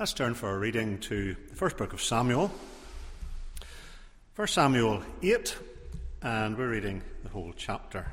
Let's turn for our reading to the first book of Samuel, 1 Samuel 8, and we're reading the whole chapter.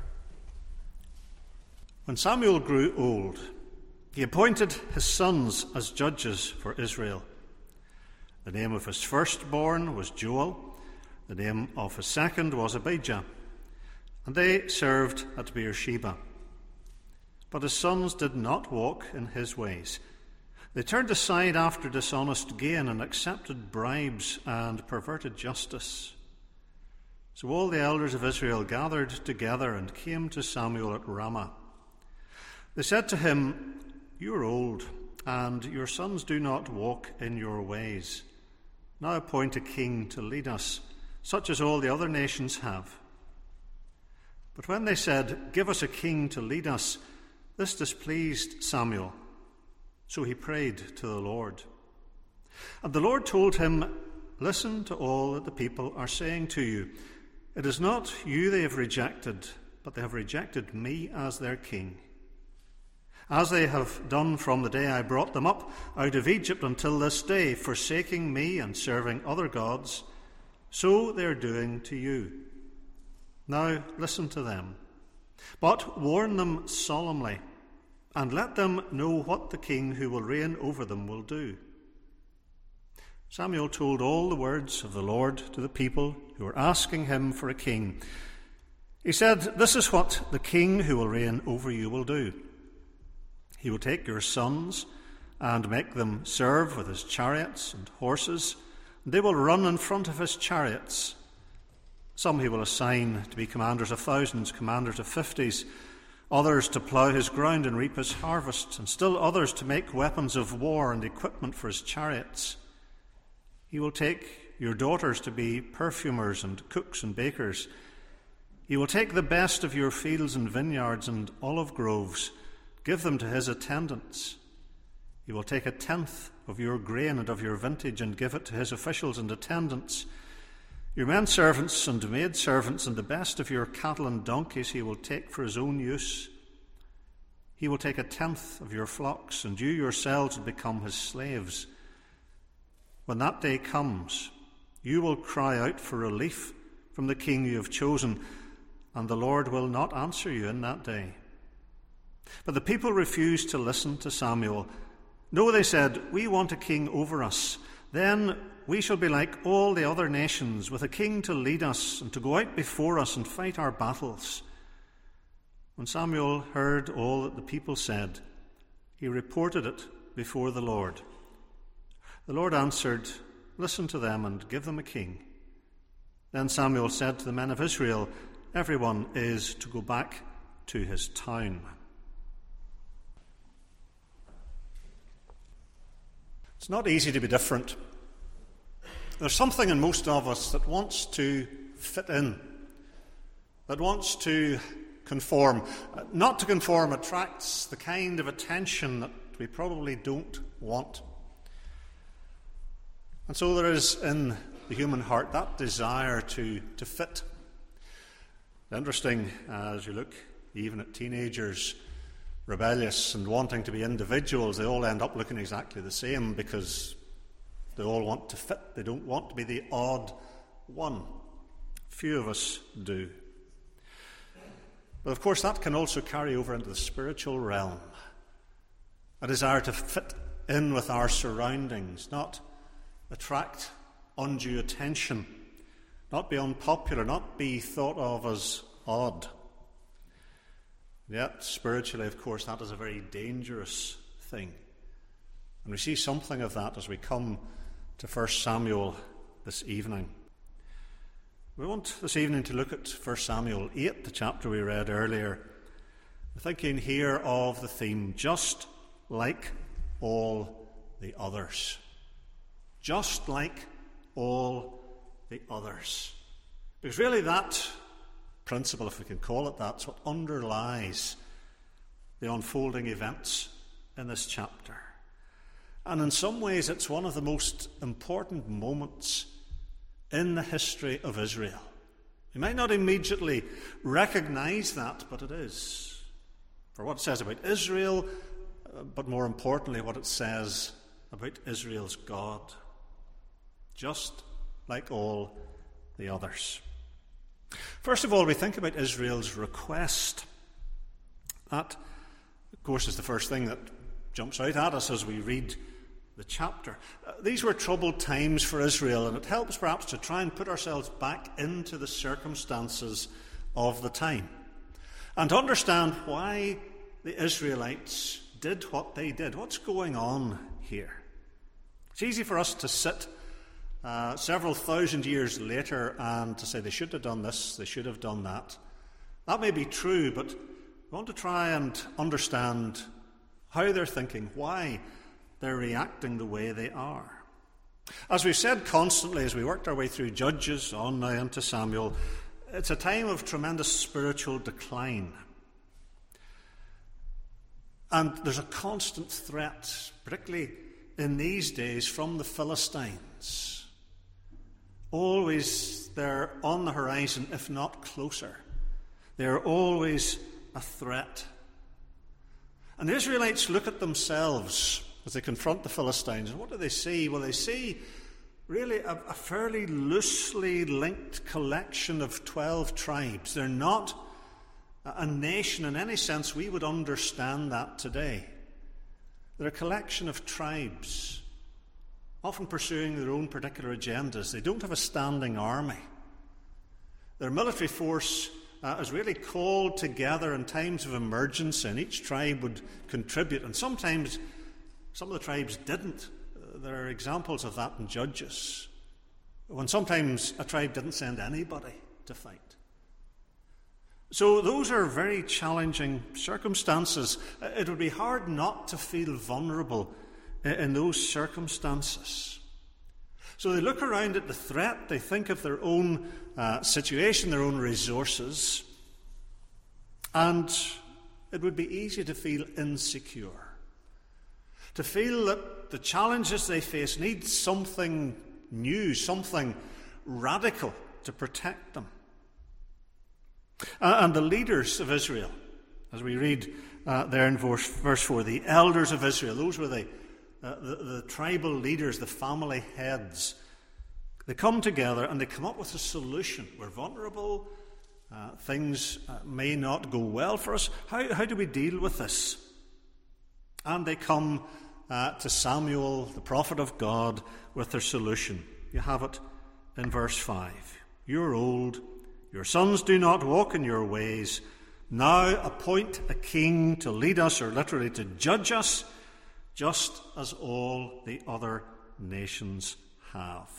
When Samuel grew old, he appointed his sons as judges for Israel. The name of his firstborn was Joel, the name of his second was Abijah, and they served at Beersheba. But his sons did not walk in his ways. They turned aside after dishonest gain and accepted bribes and perverted justice. So all the elders of Israel gathered together and came to Samuel at Ramah. They said to him, "You are old, and your sons do not walk in your ways. Now appoint a king to lead us, such as all the other nations have." But when they said, "Give us a king to lead us," this displeased Samuel. So he prayed to the Lord. And the Lord told him, "Listen to all that the people are saying to you. It is not you they have rejected, but they have rejected me as their king. As they have done from the day I brought them up out of Egypt until this day, forsaking me and serving other gods, so they are doing to you. Now listen to them, but warn them solemnly, and let them know what the king who will reign over them will do." Samuel told all the words of the Lord to the people who were asking him for a king. He said, "This is what the king who will reign over you will do. He will take your sons and make them serve with his chariots and horses, and they will run in front of his chariots. Some he will assign to be commanders of thousands, commanders of 50s, others to plough his ground and reap his harvest, and still others to make weapons of war and equipment for his chariots. He will take your daughters to be perfumers and cooks and bakers. He will take the best of your fields and vineyards and olive groves, give them to his attendants. He will take 1/10 of your grain and of your vintage and give it to his officials and attendants. Your men servants and maid servants and the best of your cattle and donkeys he will take for his own use. He will take 1/10 of your flocks, and you yourselves will become his slaves. When that day comes, you will cry out for relief from the king you have chosen, and the Lord will not answer you in that day." But the people refused to listen to Samuel. "No," they said, "we want a king over us. Then we shall be like all the other nations, with a king to lead us and to go out before us and fight our battles." When Samuel heard all that the people said, he reported it before the Lord. The Lord answered, "Listen to them and give them a king." Then Samuel said to the men of Israel, "Everyone is to go back to his town." It's not easy to be different. There's something in most of us that wants to fit in, that wants to conform. Not to conform attracts the kind of attention that we probably don't want. And so there is in the human heart that desire to fit. It's interesting as you look even at teenagers, rebellious and wanting to be individuals, they all end up looking exactly the same because they all want to fit. They don't want to be the odd one. Few of us do. But of course that can also carry over into the spiritual realm. A desire to fit in with our surroundings, not attract undue attention, not be unpopular, not be thought of as odd. Yet, spiritually, of course, that is a very dangerous thing. And we see something of that as we come to 1 Samuel this evening. We want this evening to look at 1 Samuel 8, the chapter we read earlier. We're thinking here of the theme, just like all the others. Just like all the others. Because really that principle, if we can call it that, is what underlies the unfolding events in this chapter. And in some ways it's one of the most important moments in the history of Israel. You might not immediately recognize that, but it is. For what it says about Israel, but more importantly what it says about Israel's God, just like all the others. First of all, we think about Israel's request. That, of course, is the first thing that jumps out at us as we read the chapter. These were troubled times for Israel, and it helps perhaps to try and put ourselves back into the circumstances of the time and to understand why the Israelites did what they did. What's going on here? It's easy for us to sit several thousand years later and to say they should have done this, they should have done that. That may be true, but we want to try and understand how they're thinking, why they're reacting the way they are. As we've said constantly as we worked our way through Judges on now into Samuel, it's a time of tremendous spiritual decline. And there's a constant threat, particularly in these days, from the Philistines. Always they're on the horizon, if not closer. They're always a threat. And the Israelites look at themselves as they confront the Philistines, and what do they see? Well, they see really a fairly loosely linked collection of 12 tribes. They're not a nation in any sense we would understand that today. They're a collection of tribes, often pursuing their own particular agendas. They don't have a standing army. Their military force is really called together in times of emergency, and each tribe would contribute, and sometimes some of the tribes didn't. There are examples of that in Judges, when sometimes a tribe didn't send anybody to fight. So those are very challenging circumstances. It would be hard not to feel vulnerable in those circumstances. So they look around at the threat, they think of their own situation, their own resources, and it would be easy to feel insecure, to feel that the challenges they face need something new, something radical to protect them. And the leaders of Israel, as we read there in verse 4, the elders of Israel, those were the tribal leaders, the family heads. They come together and they come up with a solution. We're vulnerable, things may not go well for us. How do we deal with this? And they come to Samuel, the prophet of God, with their solution. You have it in verse 5. You're old, your sons do not walk in your ways. Now appoint a king to lead us, or literally to judge us, just as all the other nations have.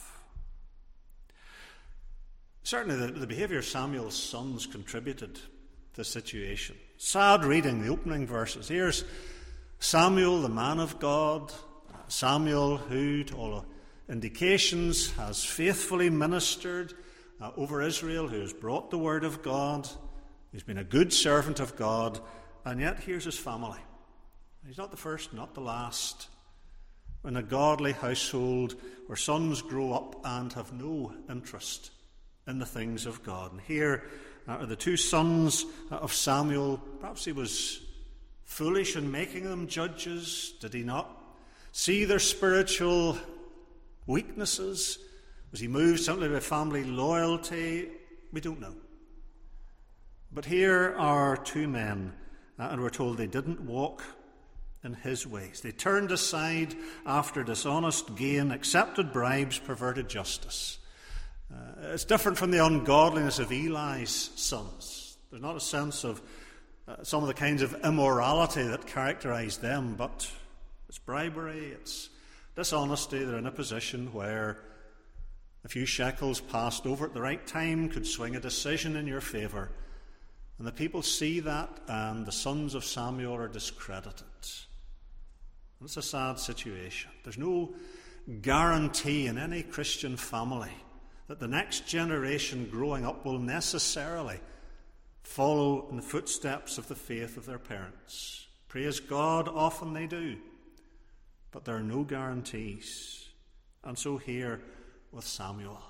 Certainly the behaviour of Samuel's sons contributed to the situation. Sad reading, the opening verses. Here's Samuel, the man of God, Samuel who, to all indications, has faithfully ministered over Israel, who has brought the word of God. He's been a good servant of God, and yet here's his family. He's not the first, not the last. In a godly household where sons grow up and have no interest in the things of God. And here are the two sons of Samuel. Perhaps he was foolish in making them judges. Did he not see their spiritual weaknesses? Was he moved simply by family loyalty? We don't know. But here are two men, and we're told they didn't walk in his ways. They turned aside after dishonest gain, accepted bribes, perverted justice. It's different from the ungodliness of Eli's sons. There's not a sense of some of the kinds of immorality that characterized them, but it's bribery, it's dishonesty. They're in a position where a few shekels passed over at the right time could swing a decision in your favour. And the people see that, and the sons of Samuel are discredited. And it's a sad situation. There's no guarantee in any Christian family that the next generation growing up will necessarily follow in the footsteps of the faith of their parents. Praise God, often they do. But there are no guarantees. And so here with Samuel.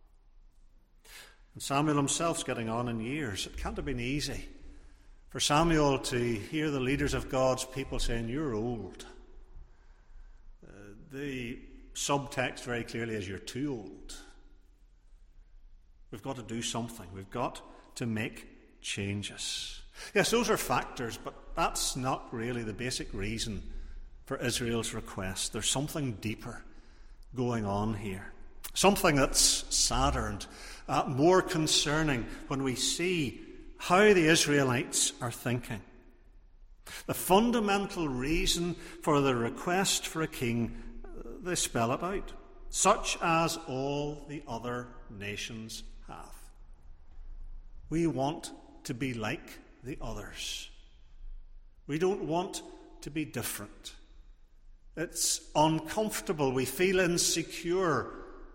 And Samuel himself's getting on in years. It can't have been easy for Samuel to hear the leaders of God's people saying, you're old. The subtext very clearly is, you're too old. We've got to do something. We've got to make changes. Yes, those are factors, but that's not really the basic reason for Israel's request. There's something deeper going on here. Something that's sadder and more concerning when we see how the Israelites are thinking. The fundamental reason for the request for a king, they spell it out, such as all the other nations have. We want to be like the others. We don't want to be different. It's uncomfortable. We feel insecure.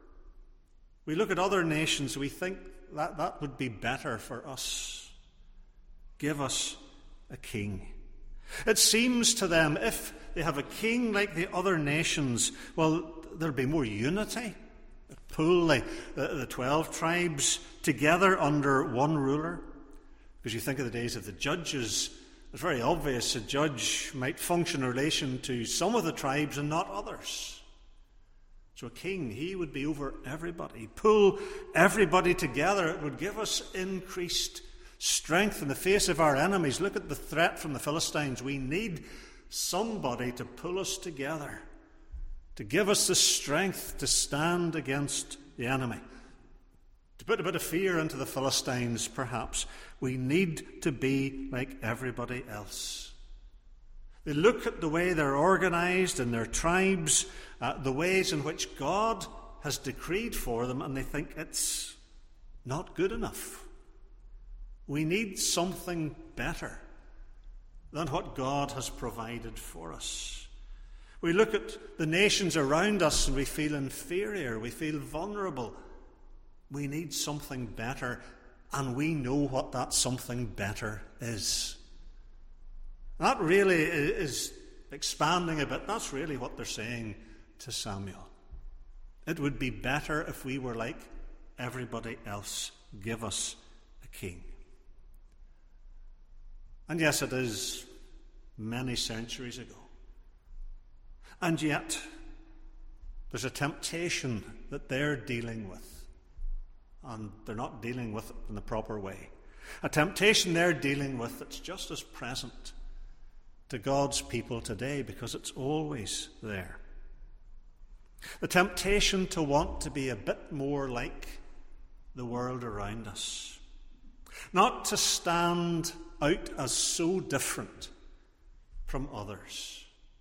We look at other nations, we think that would be better for us. Give us a king. It seems to them, if they have a king like the other nations, well, there'll be more unity. Pull the 12 tribes together under one ruler. Because you think of the days of the judges, it's very obvious a judge might function in relation to some of the tribes and not others. So a king, he would be over everybody. Pull everybody together. It would give us increased strength in the face of our enemies. Look at the threat from the Philistines. We need somebody to pull us together, to give us the strength to stand against the enemy. To put a bit of fear into the Philistines, perhaps. We need to be like everybody else. They look at the way they're organized in their tribes, the ways in which God has decreed for them, and they think it's not good enough. We need something better than what God has provided for us. We look at the nations around us and we feel inferior, we feel vulnerable. We need something better, and we know what that something better is. That really is expanding a bit. That's really what they're saying to Samuel. It would be better if we were like everybody else. Give us a king. And yes, it is many centuries ago. And yet, there's a temptation that they're dealing with. And they're not dealing with it in the proper way. A temptation they're dealing with that's just as present to God's people today, because it's always there. The temptation to want to be a bit more like the world around us. Not to stand out as so different from others.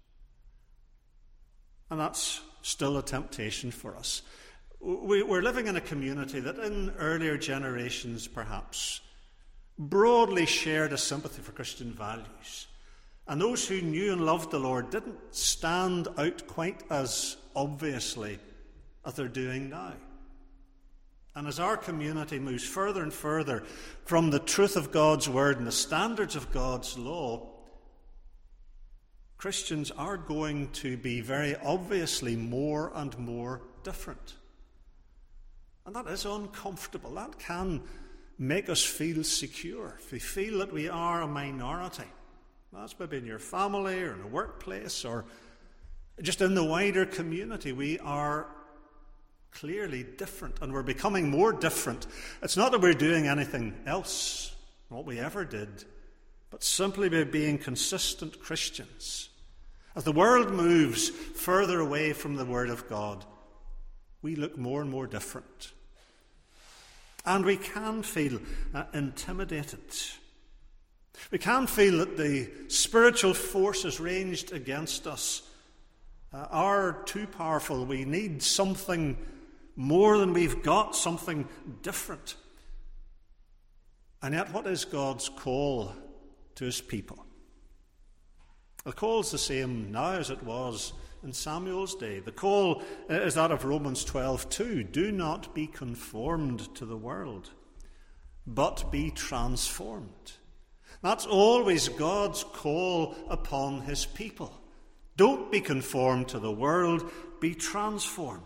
And that's still a temptation for us. We're living in a community that in earlier generations perhaps broadly shared a sympathy for Christian values. And those who knew and loved the Lord didn't stand out quite as obviously as they're doing now. And as our community moves further and further from the truth of God's word and the standards of God's law, Christians are going to be very obviously more and more different. And that is uncomfortable. That can make us feel secure. If we feel that we are a minority, that's maybe in your family or in a workplace or just in the wider community, we are clearly different, and we're becoming more different. It's not that we're doing anything else, what we ever did, but simply by being consistent Christians. As the world moves further away from the Word of God, we look more and more different. And we can feel intimidated. We can feel that the spiritual forces ranged against us are too powerful. We need something more than we've got, something different. And yet, what is God's call to his people? The call is the same now as it was in Samuel's day. The call is that of Romans 12:2. Do not be conformed to the world, but be transformed. That's always God's call upon his people. Don't be conformed to the world, be transformed.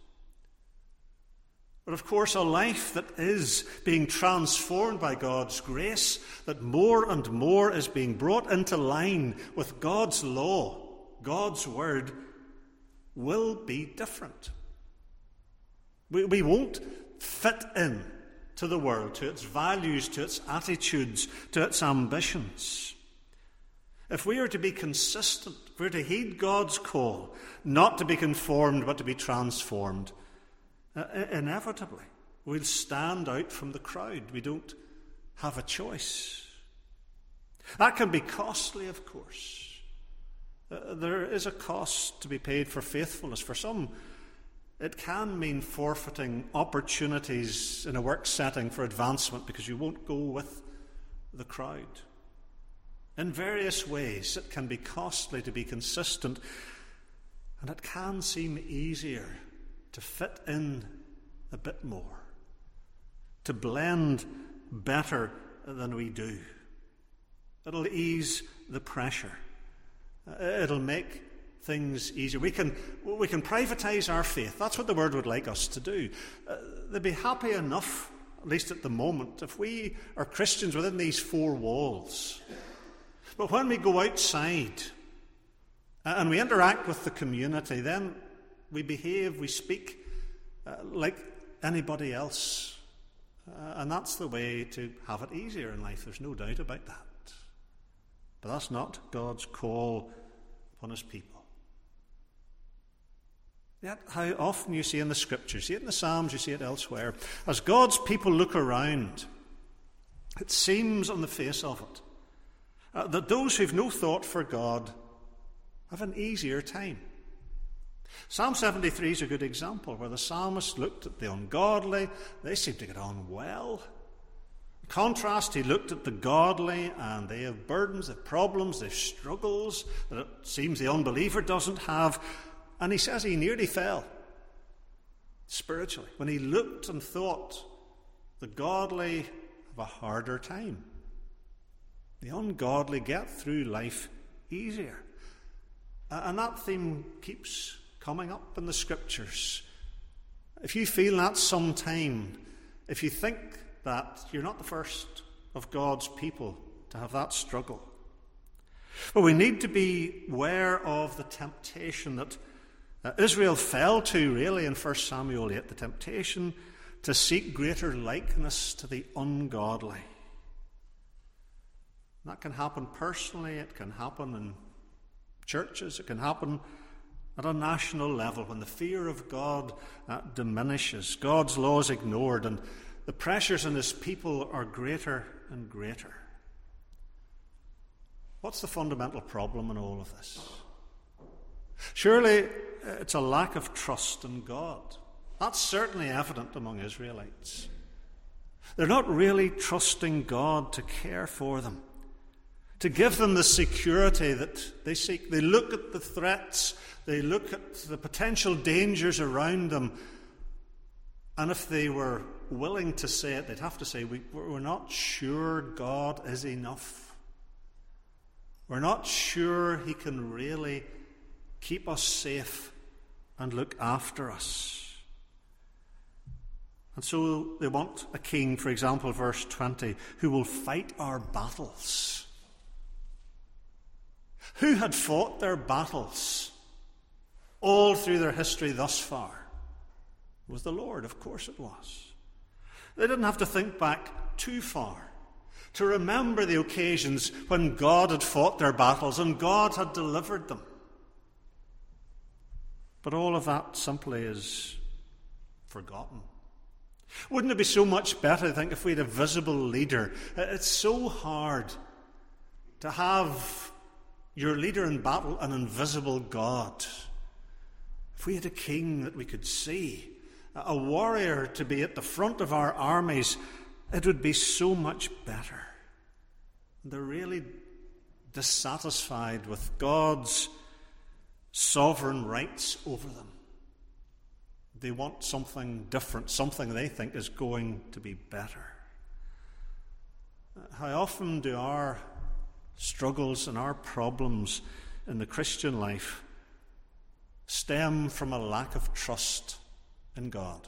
But of course, a life that is being transformed by God's grace, that more and more is being brought into line with God's law, God's word, will be different. We won't fit in to the world, to its values, to its attitudes, to its ambitions. If we are to be consistent, if we are to heed God's call, not to be conformed but to be transformed, inevitably we'll stand out from the crowd. We don't have a choice. That can be costly, of course. There is a cost to be paid for faithfulness. For some, it can mean forfeiting opportunities in a work setting for advancement because you won't go with the crowd. In various ways, it can be costly to be consistent, and it can seem easier to fit in a bit more, to blend better than we do. It'll ease the pressure. It'll make things easier. We can privatize our faith. That's what the Word would like us to do. They'd be happy enough, at least at the moment, if we are Christians within these four walls. But when we go outside and we interact with the community, then we behave, we speak like anybody else. And that's the way to have it easier in life. There's no doubt about that. But that's not God's call upon his people. Yet how often you see in the Scriptures, you see it in the Psalms, you see it elsewhere, as God's people look around, it seems on the face of it that those who've no thought for God have an easier time. Psalm 73 is a good example where the psalmist looked at the ungodly. They seem to get on well. In contrast, he looked at the godly, and they have burdens, they have problems, they have struggles that it seems the unbeliever doesn't have. And he says he nearly fell spiritually when he looked and thought the godly have a harder time. The ungodly get through life easier. And that theme keeps coming up in the Scriptures. If you feel that sometime, if you think that, you're not the first of God's people to have that struggle. But we need to be aware of the temptation that Israel fell to, really, in 1 Samuel 8, the temptation to seek greater likeness to the ungodly. That can happen personally, it can happen in churches, it can happen at a national level when the fear of God diminishes, God's laws ignored, and the pressures on his people are greater and greater. What's the fundamental problem in all of this? Surely it's a lack of trust in God. That's certainly evident among Israelites. They're not really trusting God to care for them, to give them the security that they seek. They look at the threats, they look at the potential dangers around them, and if they were willing to say it, they'd have to say, we're not sure God is enough. We're not sure he can really keep us safe and look after us. And so they want a king, for example, verse 20, who will fight our battles. Who had fought their battles all through their history thus far? It was the Lord, of course it was. They didn't have to think back too far to remember the occasions when God had fought their battles and God had delivered them. But all of that simply is forgotten. Wouldn't it be so much better, I think, if we had a visible leader? It's so hard to have your leader in battle an invisible God. If we had a king that we could see, a warrior to be at the front of our armies, it would be so much better. They're really dissatisfied with God's sovereign rights over them. They want something different, something they think is going to be better. How often do our struggles and our problems in the Christian life stem from a lack of trust in God?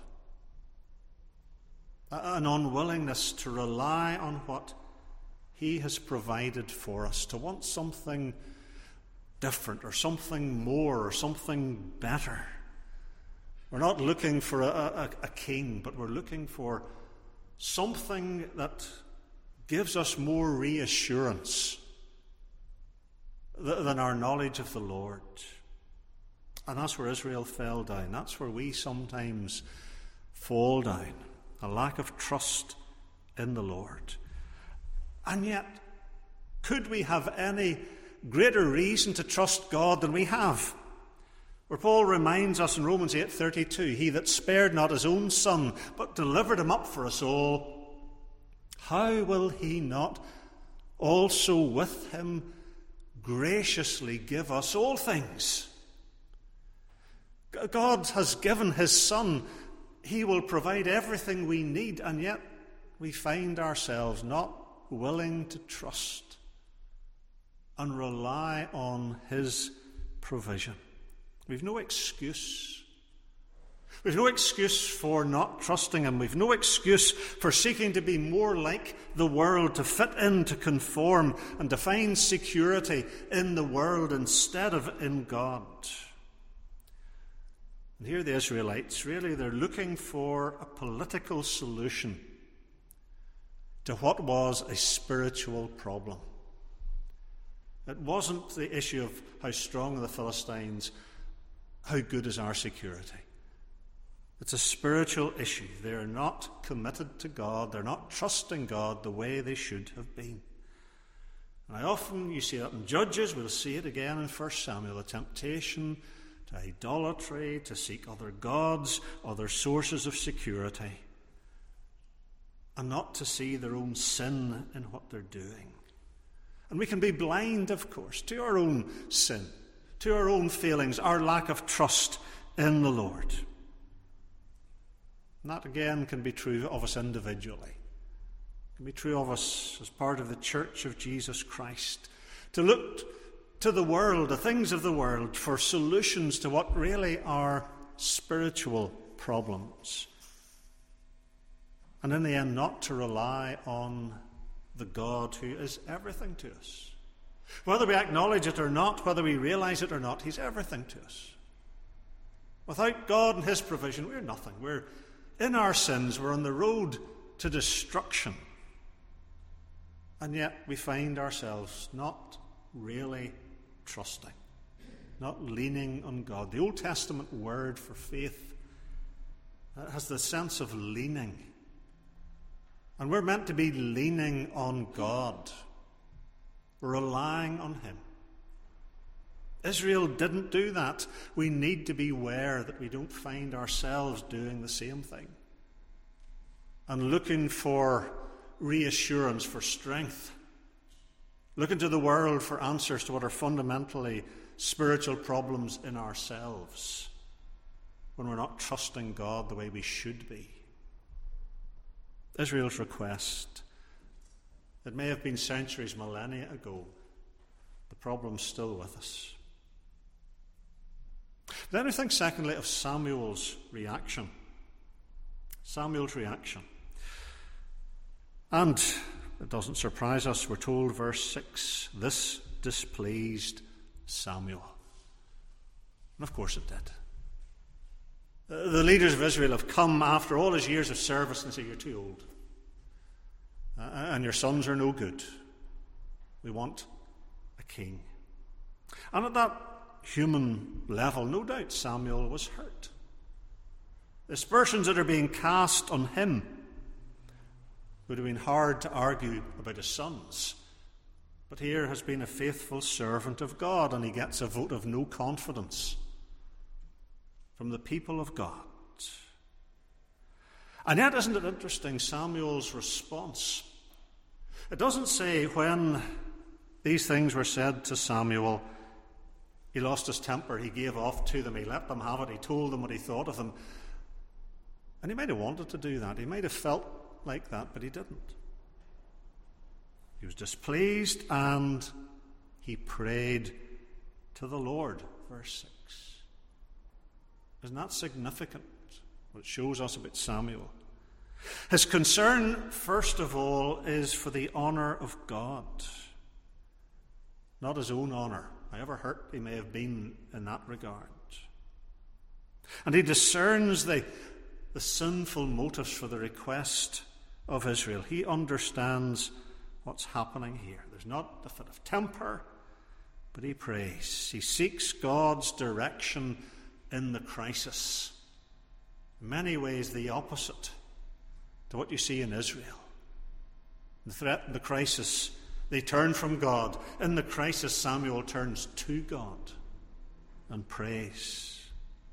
An unwillingness to rely on what he has provided for us, to want something different or something more or something better. We're not looking for a king, but we're looking for something that gives us more reassurance than our knowledge of the Lord. And that's where Israel fell down. That's where we sometimes fall down. A lack of trust in the Lord. And yet, could we have any greater reason to trust God than we have? Where Paul reminds us in Romans 8:32, he that spared not his own son, but delivered him up for us all, how will he not also with him graciously give us all things? God has given his Son. He will provide everything we need, and yet we find ourselves not willing to trust and rely on his provision. We've no excuse. We've no excuse for not trusting him. We've no excuse for seeking to be more like the world, to fit in, to conform, and to find security in the world instead of in God. And here the Israelites, really, they're looking for a political solution to what was a spiritual problem. It wasn't the issue of how strong are the Philistines, how good is our security. It's a spiritual issue. They're not committed to God. They're not trusting God the way they should have been. And you see that in Judges. We'll see it again in 1 Samuel, the temptation to idolatry, to seek other gods, other sources of security, and not to see their own sin in what they're doing. And we can be blind, of course, to our own sin, to our own failings, our lack of trust in the Lord. And that, again, can be true of us individually. It can be true of us as part of the Church of Jesus Christ, to look to the world, the things of the world, for solutions to what really are spiritual problems. And in the end, not to rely on the God who is everything to us. Whether we acknowledge it or not, whether we realize it or not, he's everything to us. Without God and his provision, we're nothing. We're in our sins. We're on the road to destruction. And yet we find ourselves not really trusting, not leaning on God. The Old Testament word for faith has the sense of leaning. And we're meant to be leaning on God. We're relying on him. Israel didn't do that. We need to be aware that we don't find ourselves doing the same thing and looking for reassurance, for strength, looking to the world for answers to what are fundamentally spiritual problems in ourselves when we're not trusting God the way we should be. Israel's request, it may have been centuries, millennia ago. The problem's still with us. Then we think, secondly, of Samuel's reaction. Samuel's reaction. And it doesn't surprise us, we're told, verse 6, this displeased Samuel. And of course it did. The leaders of Israel have come after all his years of service and say, you're too old. And your sons are no good. We want a king. And at that human level, no doubt Samuel was hurt. The aspersions that are being cast on him would have been hard to argue about his sons. But here has been a faithful servant of God, and he gets a vote of no confidence from the people of God. And yet, isn't it interesting, Samuel's response? It doesn't say when these things were said to Samuel, he lost his temper, he gave off to them, he let them have it, he told them what he thought of them. And he might have wanted to do that, he might have felt like that, but he didn't. He was displeased and he prayed to the Lord, verse 6. Isn't that significant, what it shows us about Samuel? His concern, first of all, is for the honour of God, not his own honour however hurt he may have been in that regard. And he discerns the sinful motives for the request of Israel. He understands what's happening here. There's not a fit of temper, but he prays. He seeks God's direction in the crisis. In many ways, the opposite to what you see in Israel. The threat and the crisis, they turn from God. In the crisis, Samuel turns to God and prays.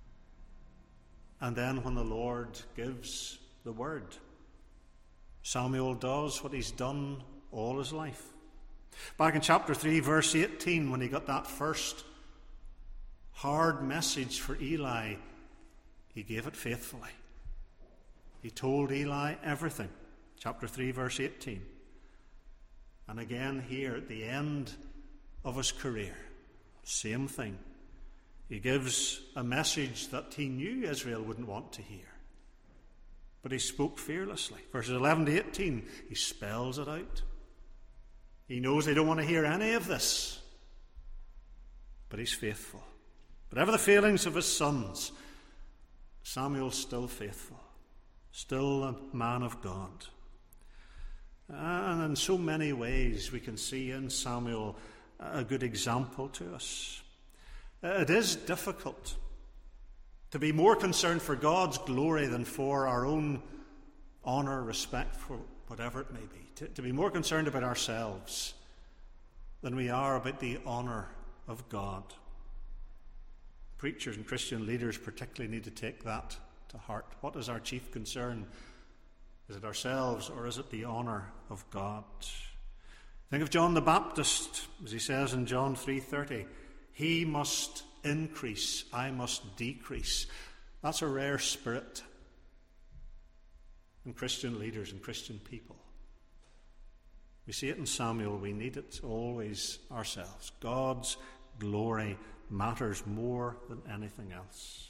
And then when the Lord gives the word, Samuel does what he's done all his life. Back in chapter 3, verse 18, when he got that first hard message for Eli, he gave it faithfully. He told Eli everything. Chapter 3, verse 18. And again here at the end of his career, same thing. He gives a message that he knew Israel wouldn't want to hear. But he spoke fearlessly. Verses 11 to 18, he spells it out. He knows they don't want to hear any of this. But he's faithful. Whatever the failings of his sons, Samuel's still faithful. Still a man of God. And in so many ways we can see in Samuel a good example to us. It is difficult to be more concerned for God's glory than for our own honour, respect, for whatever it may be. To be more concerned about ourselves than we are about the honour of God. Preachers and Christian leaders particularly need to take that to heart. What is our chief concern? Is it ourselves, or is it the honour of God? Think of John the Baptist, as he says in John 3:30, he must increase, I must decrease. That's a rare spirit in Christian leaders and Christian people. We see it in Samuel, we need it always ourselves. God's glory matters more than anything else.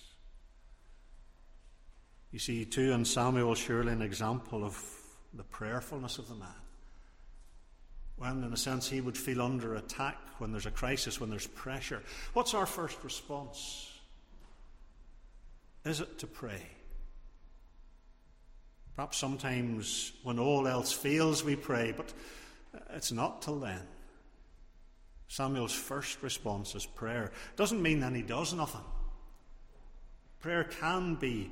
You see, too, in Samuel, surely an example of the prayerfulness of the man. When, in a sense, he would feel under attack, when there's a crisis, when there's pressure. What's our first response? Is it to pray? Perhaps sometimes when all else fails, we pray, but it's not till then. Samuel's first response is prayer. Doesn't mean then he does nothing. Prayer can be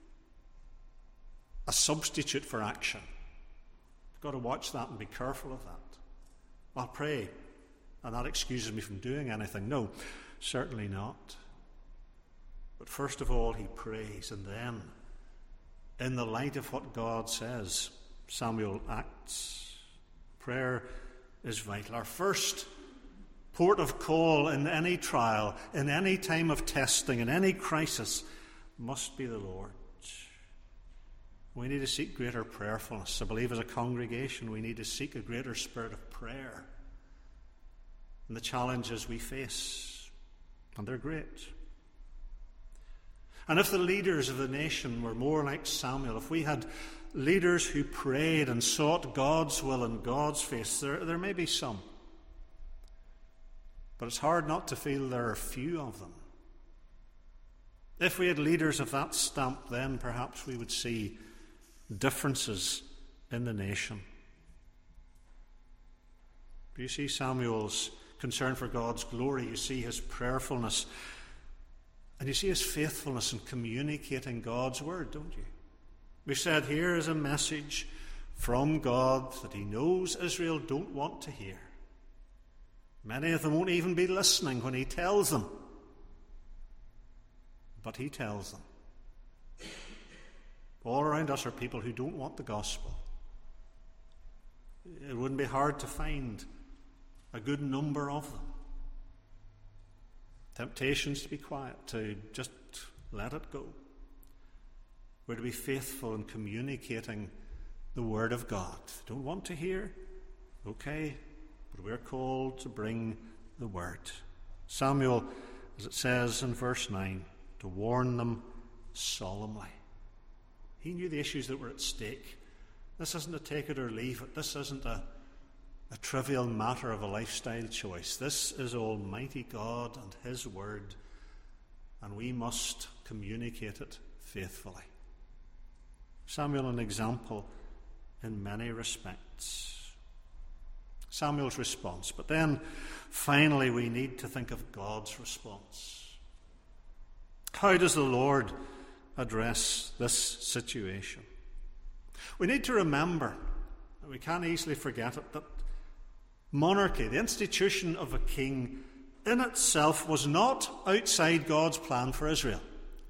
a substitute for action. You've got to watch that and be careful of that. I'll pray, and that excuses me from doing anything. No, certainly not. But first of all, he prays, and then, in the light of what God says, Samuel acts. Prayer is vital. Our first port of call in any trial, in any time of testing, in any crisis, must be the Lord. We need to seek greater prayerfulness. I believe as a congregation we need to seek a greater spirit of prayer in the challenges we face. And they're great. And if the leaders of the nation were more like Samuel, if we had leaders who prayed and sought God's will and God's face, there may be some. But it's hard not to feel there are few of them. If we had leaders of that stamp, then perhaps we would see differences in the nation. But you see Samuel's concern for God's glory, you see his prayerfulness, and you see his faithfulness in communicating God's word, don't you? We said here is a message from God that he knows Israel don't want to hear. Many of them won't even be listening when he tells them. But he tells them. All around us are people who don't want the gospel. It wouldn't be hard to find a good number of them. Temptations to be quiet, to just let it go. We're to be faithful in communicating the word of God. Don't want to hear? Okay, but we're called to bring the word. Samuel, as it says in verse 9, to warn them solemnly. He knew the issues that were at stake. This isn't a take it or leave it. This isn't a a trivial matter of a lifestyle choice. This is Almighty God and His Word, and we must communicate it faithfully. Samuel, an example in many respects. Samuel's response. But then, finally, we need to think of God's response. How does the Lord address this situation? We need to remember, and we can't easily forget it, that monarchy, the institution of a king, in itself was not outside God's plan for Israel.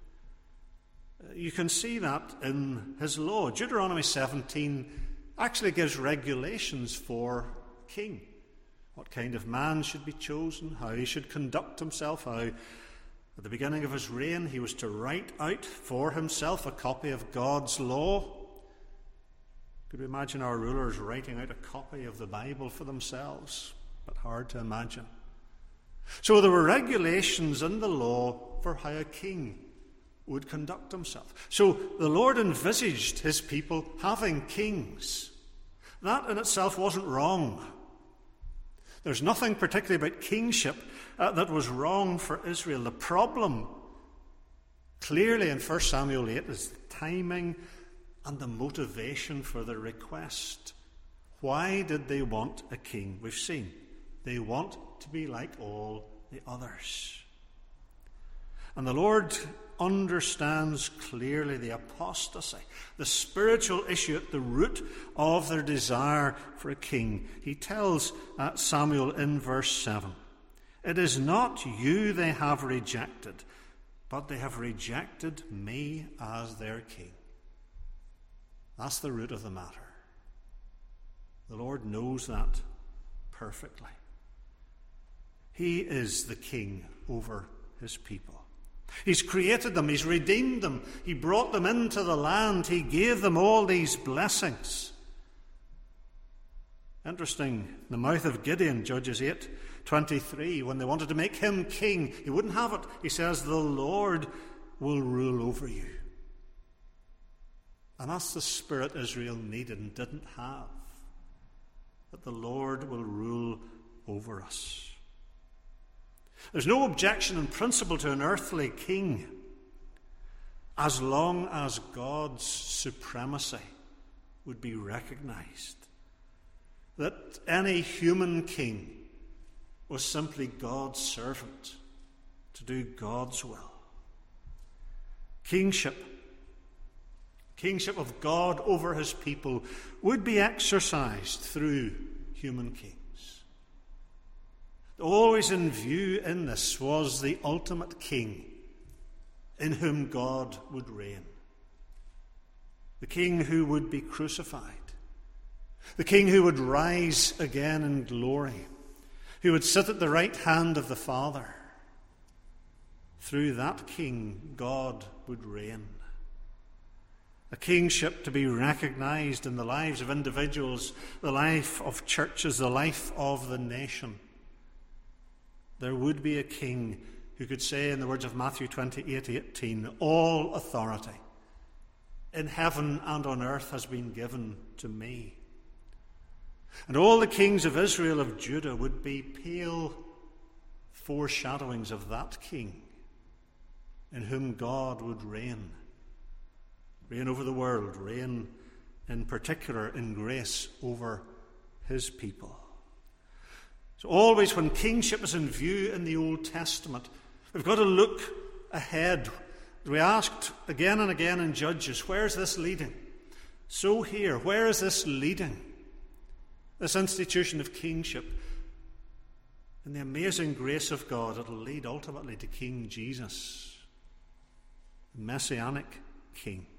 You can see that in His law. Deuteronomy 17 actually gives regulations for a king. What kind of man should be chosen, how he should conduct himself, how at the beginning of his reign he was to write out for himself a copy of God's law. Could we imagine our rulers writing out a copy of the Bible for themselves? But hard to imagine. So there were regulations in the law for how a king would conduct himself. So the Lord envisaged His people having kings. That in itself wasn't wrong. There's nothing particularly about kingship that was wrong for Israel. The problem, clearly in 1 Samuel 8, is the timing and the motivation for the request. Why did they want a king? We've seen. They want to be like all the others. And the Lord understands clearly the apostasy, the spiritual issue at the root of their desire for a king. He tells Samuel in verse 7, "It is not you they have rejected, but they have rejected me as their king." That's the root of the matter. The Lord knows that perfectly. He is the king over His people. He's created them. He's redeemed them. He brought them into the land. He gave them all these blessings. Interesting, the mouth of Gideon, Judges 8:23, when they wanted to make him king, he wouldn't have it. He says, "The Lord will rule over you." And that's the spirit Israel needed and didn't have. That the Lord will rule over us. There's no objection in principle to an earthly king as long as God's supremacy would be recognized. That any human king was simply God's servant to do God's will. Kingship of God over His people would be exercised through human kings. Always in view in this was the ultimate king in whom God would reign. The king who would be crucified. The king who would rise again in glory. Who would sit at the right hand of the Father. Through that king, God would reign. A kingship to be recognized in the lives of individuals, the life of churches, the life of the nation. There would be a king who could say, in the words of Matthew 28:18, "All authority in heaven and on earth has been given to me." And all the kings of Israel, of Judah, would be pale foreshadowings of that king in whom God would reign. Reign over the world, reign in particular in grace over His people. So always when kingship is in view in the Old Testament, we've got to look ahead. We asked again and again in Judges, where is this leading? So here, where is this leading? This institution of kingship. In the amazing grace of God, it will lead ultimately to King Jesus, the Messianic King.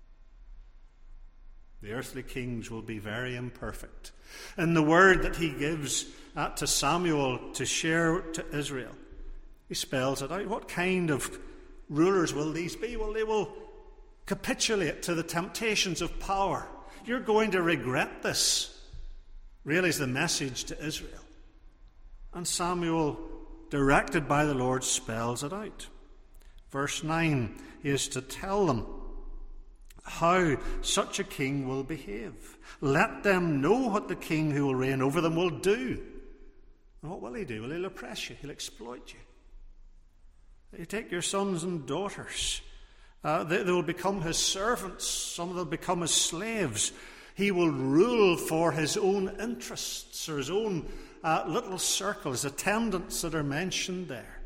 The earthly kings will be very imperfect. In the word that He gives to Samuel to share to Israel, He spells it out. What kind of rulers will these be? Well, they will capitulate to the temptations of power. You're going to regret this, really is the message to Israel. And Samuel, directed by the Lord, spells it out. Verse 9 is to tell them how such a king will behave. Let them know what the king who will reign over them will do. And what will he do? Well, he'll oppress you. He'll exploit you. He'll take your sons and daughters. They will become his servants. Some of them will become his slaves. He will rule for his own interests or his own little circle, his attendants that are mentioned there.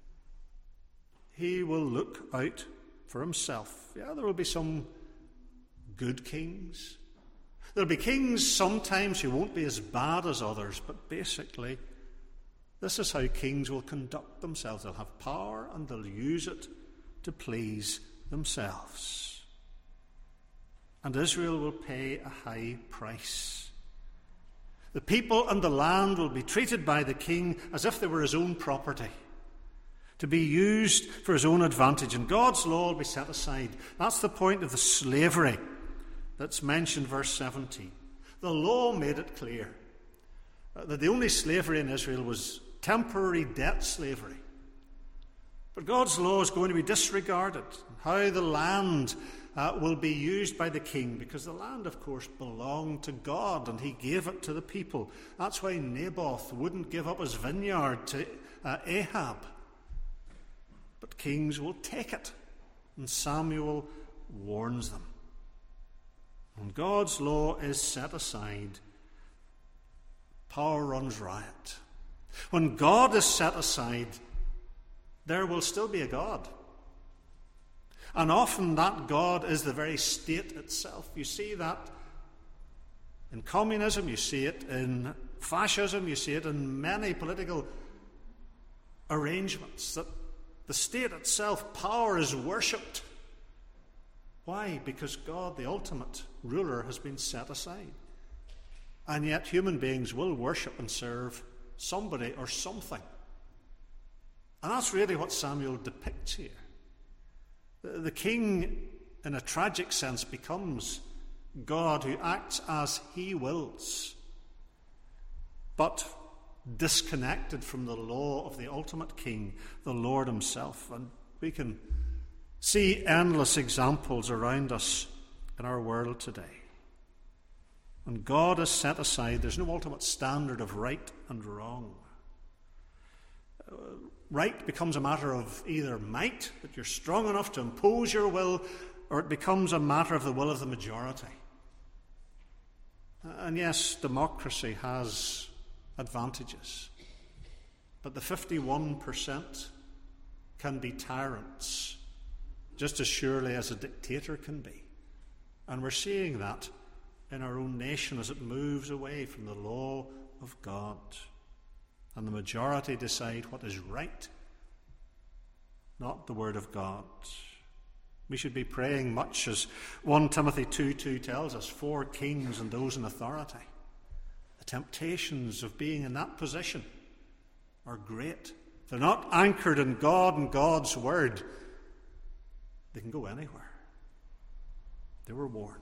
He will look out for himself. Yeah, there will be some good kings. There will be kings sometimes who won't be as bad as others, but basically, this is how kings will conduct themselves. They'll have power and they'll use it to please themselves. And Israel will pay a high price. The people and the land will be treated by the king as if they were his own property, to be used for his own advantage, and God's law will be set aside. That's the point of the slavery that's mentioned, verse 17. The law made it clear that the only slavery in Israel was temporary debt slavery. But God's law is going to be disregarded. How the land will be used by the king, because the land, of course, belonged to God and he gave it to the people. That's why Naboth wouldn't give up his vineyard to Ahab. But kings will take it, and Samuel warns them. When God's law is set aside, power runs riot. When God is set aside, there will still be a God. And often that God is the very state itself. You see that in communism, you see it in fascism, you see it in many political arrangements, that the state itself, power is worshipped. Why? Because God, the ultimate ruler, has been set aside. And yet human beings will worship and serve somebody or something. And that's really what Samuel depicts here. The king, in a tragic sense, becomes God who acts as he wills, but disconnected from the law of the ultimate king, the Lord himself. And we can see endless examples around us in our world today. When God is set aside, there's no ultimate standard of right and wrong. Right becomes a matter of either might, that you're strong enough to impose your will, or it becomes a matter of the will of the majority. And yes, democracy has advantages, but the 51% can be tyrants just as surely as a dictator can be. And we're seeing that in our own nation as it moves away from the law of God. And the majority decide what is right, not the word of God. We should be praying much, as 1 Timothy 2:2 tells us, for kings and those in authority. The temptations of being in that position are great. If they're not anchored in God and God's word, they can go anywhere. They were warned.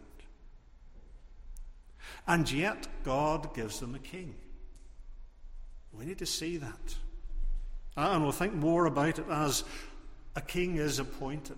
And yet God gives them a king. We need to see that. And we'll think more about it as a king is appointed.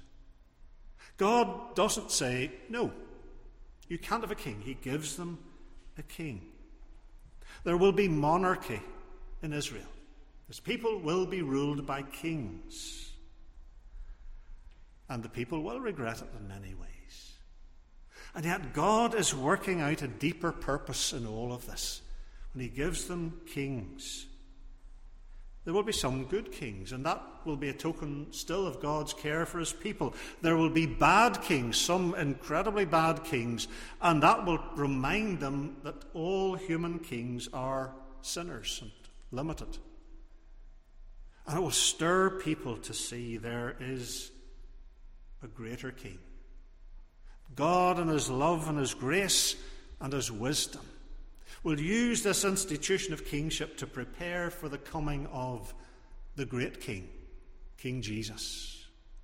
God doesn't say, no, you can't have a king. He gives them a king. There will be monarchy in Israel. His people will be ruled by kings. And the people will regret it in many ways. And yet God is working out a deeper purpose in all of this. When he gives them kings, there will be some good kings, and that will be a token still of God's care for his people. There will be bad kings, some incredibly bad kings, and that will remind them that all human kings are sinners and limited. And it will stir people to see there is a greater king. God in his love and his grace and his wisdom will use this institution of kingship to prepare for the coming of the great king, King Jesus.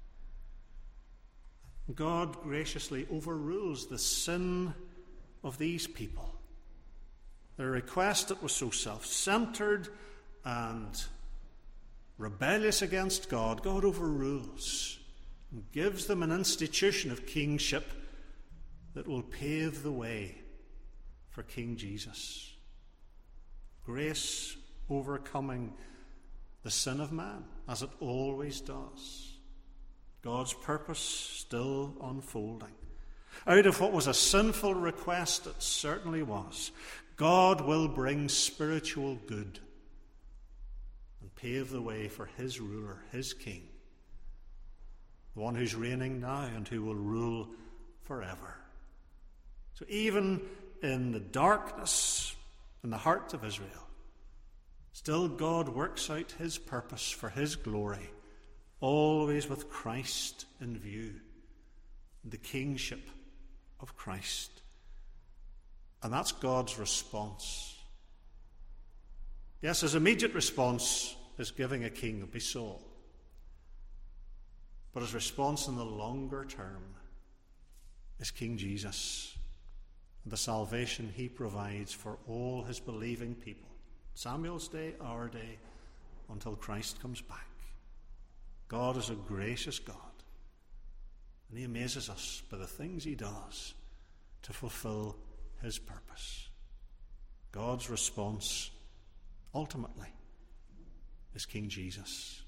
God graciously overrules the sin of these people. Their request that was so self-centered and rebellious against God, God overrules and gives them an institution of kingship that will pave the way for King Jesus. Grace overcoming the sin of man, as it always does. God's purpose still unfolding. Out of what was a sinful request, it certainly was, God will bring spiritual good and pave the way for his ruler, his king, the one who's reigning now and who will rule forever. So even in the darkness in the heart of Israel, still God works out his purpose for his glory, always with Christ in view, the kingship of Christ. And that's God's response. Yes, his immediate response is giving a king, it'll be Saul. But his response in the longer term is King Jesus and the salvation he provides for all his believing people. Samuel's day, our day, until Christ comes back. God is a gracious God, and he amazes us by the things he does to fulfill his purpose. God's response, ultimately, is King Jesus.